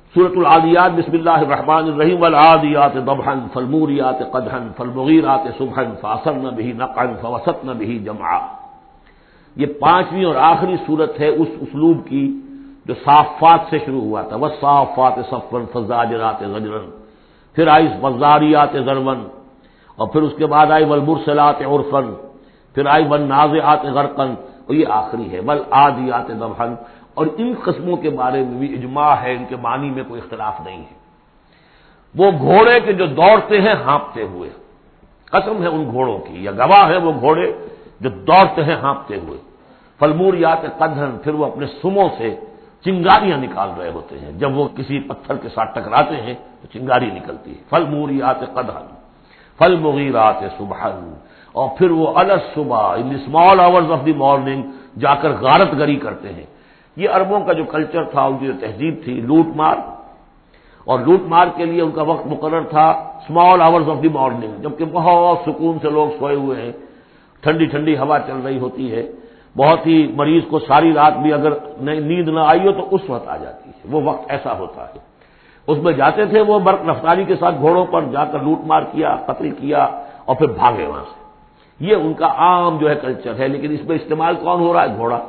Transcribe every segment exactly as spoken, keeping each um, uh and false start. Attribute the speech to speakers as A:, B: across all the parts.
A: سورۃ العادیات بسم اللہ الرحمن الرحیم والعادیات ضبحا فالموریات قدحا فالمغیرات صبحا فاثرن به نقعا فوسطن به جمعا. یہ پانچویں اور آخری صورت ہے اس اسلوب کی جو صافات سے شروع ہوا تھا. والصافات صفا فالزاجرات زجرا، پھر آئی والذاریات ذروا، اور پھر اس کے بعد آئی والمرسلات عرفا، پھر آئی والنازعات غرقا، اور یہ آخری ہے والعادیات ضبحا. اور ان قسموں کے بارے میں بھی اجماع ہے، ان کے معنی میں کوئی اختلاف نہیں ہے. وہ گھوڑے کے جو دوڑتے ہیں ہانپتے ہوئے، قسم ہے ان گھوڑوں کی، یا گواہ ہے وہ گھوڑے جو دوڑتے ہیں ہانپتے ہوئے. فالموریات قدحا، پھر وہ اپنے سموں سے چنگاریاں نکال رہے ہوتے ہیں. جب وہ کسی پتھر کے ساتھ ٹکراتے ہیں تو چنگاری نکلتی ہے. فالموریات قدحا فالمغیرات صبحا، اور پھر وہ الصبح in the small hours of the morning جا کر غارت گری کرتے ہیں. یہ عربوں کا جو کلچر تھا، ان کی جو تہذیب تھی، لوٹ مار، اور لوٹ مار کے لیے ان کا وقت مقرر تھا small hours of the morning, جبکہ بہت سکون سے لوگ سوئے ہوئے ہیں، ٹھنڈی ٹھنڈی ہوا چل رہی ہوتی ہے، بہت ہی مریض کو ساری رات بھی اگر نیند نہ آئی ہو تو اس وقت آ جاتی ہے. وہ وقت ایسا ہوتا ہے. اس میں جاتے تھے وہ برق رفتاری کے ساتھ گھوڑوں پر جا کر لوٹ مار کیا، قتل کیا، اور پھر بھاگے وہاں سے. یہ ان کا عام جو ہے کلچر ہے. لیکن اس میں استعمال کون ہو رہا ہے؟ گھوڑا.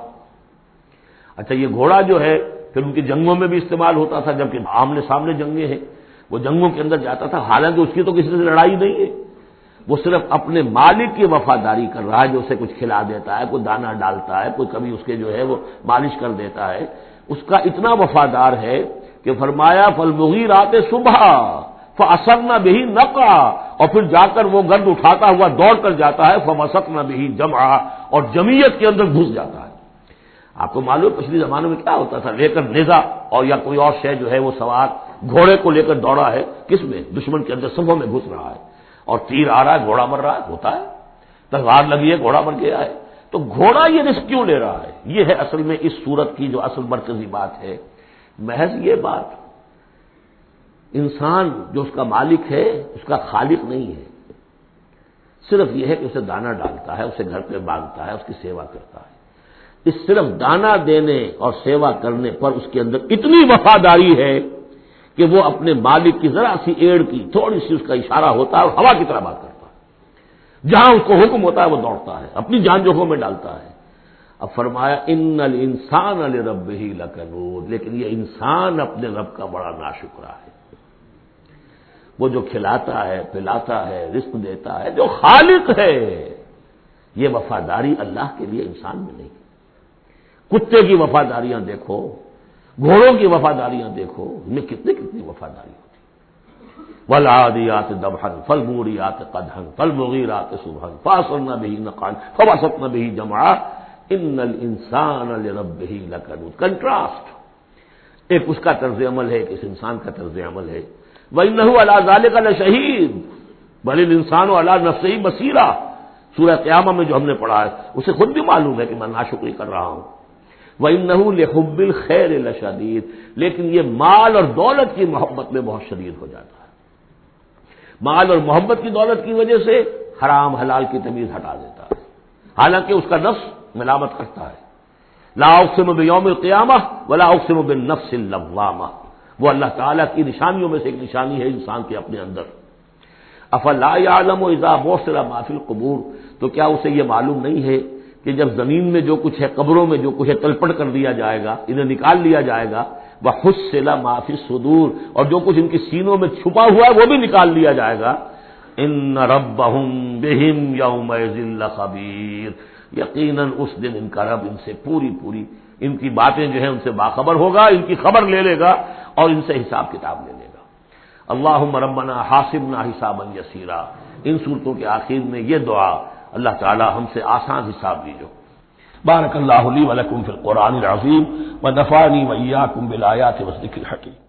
A: اچھا، یہ گھوڑا جو ہے پھر ان کی جنگوں میں بھی استعمال ہوتا تھا، جبکہ آمنے سامنے جنگیں ہیں، وہ جنگوں کے اندر جاتا تھا، حالانکہ اس کی تو کسی سے لڑائی نہیں ہے، وہ صرف اپنے مالک کی وفاداری کر رہا ہے، جو اسے کچھ کھلا دیتا ہے، کوئی دانہ ڈالتا ہے، کوئی کبھی اس کے جو ہے وہ مالش کر دیتا ہے. اس کا اتنا وفادار ہے کہ فرمایا فالمغیرات صبح فاثرن به نقعا، اور پھر جا کر وہ گرد اٹھاتا ہوا دوڑ کر جاتا ہے فوسطن به جمعا، اور جمعیت کے اندر گھس جاتا ہے. آپ کو معلوم پچھلی زمانوں میں کیا ہوتا تھا، لے کر نیزہ اور یا کوئی اور شے جو ہے وہ سوار گھوڑے کو لے کر دوڑا ہے، کس میں؟ دشمن کے اندر صفوں میں گھس رہا ہے، اور تیر آ رہا ہے، گھوڑا مر رہا ہے، ہوتا ہے، تلوار لگی ہے، گھوڑا مر گیا ہے. تو گھوڑا یہ رسک کیوں لے رہا ہے؟ یہ ہے اصل میں اس صورت کی جو اصل مرکزی بات ہے. محض یہ بات، انسان جو اس کا مالک ہے اس کا خالق نہیں ہے، صرف یہ ہے کہ اسے دانہ ڈالتا ہے، اسے گھر پہ باندھتا ہے، اس کی سیوا کرتا ہے. اس صرف دانہ دینے اور سیوا کرنے پر اس کے اندر اتنی وفاداری ہے کہ وہ اپنے مالک کی ذرا سی ایڑ کی تھوڑی سی اس کا اشارہ ہوتا ہے اور ہوا کی طرح بات کرتا ہے، جہاں اس کو حکم ہوتا ہے وہ دوڑتا ہے، اپنی جان جوخم میں ڈالتا ہے. اب فرمایا ان الانسان لربہ لکنود، لیکن یہ انسان اپنے رب کا بڑا ناشکرا ہے. وہ جو کھلاتا ہے، پلاتا ہے، رزق دیتا ہے، جو خالق ہے، یہ وفاداری اللہ کے لیے انسان میں نہیں. کتے کی وفاداریاں دیکھو، گھوڑوں کی وفاداریاں دیکھو، ان میں کتنی کتنی وفاداری ہوتی. والعادیات ضبحا فالموریات قدحا فالمغیرات صبحا فاثرن به نقعا فوسطن به جمعا ان الانسان لربہ لکنود. کنٹراسٹ، ایک اس کا طرز عمل ہے، ایک اس انسان کا طرز عمل ہے. وَإِنَّهُ عَلَىٰ ذَٰلِكَ لَشَهِيدٌ بَلِ الْإِنسَانُ عَلَىٰ نَفْسِهِ بَصِيرًا. سورہ قیامہ میں جو ہم نے پڑھا ہے اسے خود بھی معلوم ہے کہ میں ناشکری کر رہا ہوں. وَإِنَّهُ لِحُبِّ الْخَيْرِ لَشَدِيدٌ، لیکن یہ مال اور دولت کی محبت میں بہت شدید ہو جاتا ہے. مال اور محبت کی دولت کی وجہ سے حرام حلال کی تمیز ہٹا دیتا ہے، حالانکہ اس کا نفس ملامت کرتا ہے. لا اقسم بیوم القیامہ ولا اقسم بالنفس اللوامہ، وہ اللہ تعالیٰ کی نشانیوں میں سے ایک نشانی ہے انسان کے اپنے اندر. افلا یعلم اذا بعثر ما فی القبور، تو کیا اسے یہ معلوم نہیں ہے کہ جب زمین میں جو کچھ ہے، قبروں میں جو کچھ ہے، تلپٹ کر دیا جائے گا، انہیں نکال لیا جائے گا. وحصل ما فی الصدور، اور جو کچھ ان کی سینوں میں چھپا ہوا ہے وہ بھی نکال لیا جائے گا. ان ربهم بهم یومئذ لخبیر، یقیناً اس دن ان کا رب ان سے پوری پوری ان کی باتیں جو ہیں ان سے باخبر ہوگا، ان کی خبر لے لے گا اور ان سے حساب کتاب لے لے گا. اللہم ربنا حاسبنا حسابا یسیرا، ان صورتوں کے آخر میں یہ دعا، اللہ تعالی ہم سے آسان حساب لیجو. بارک اللہ لی و لکم فی القرآن العظیم و نفعنی و ایاکم بالآیات والذکر الحکیم.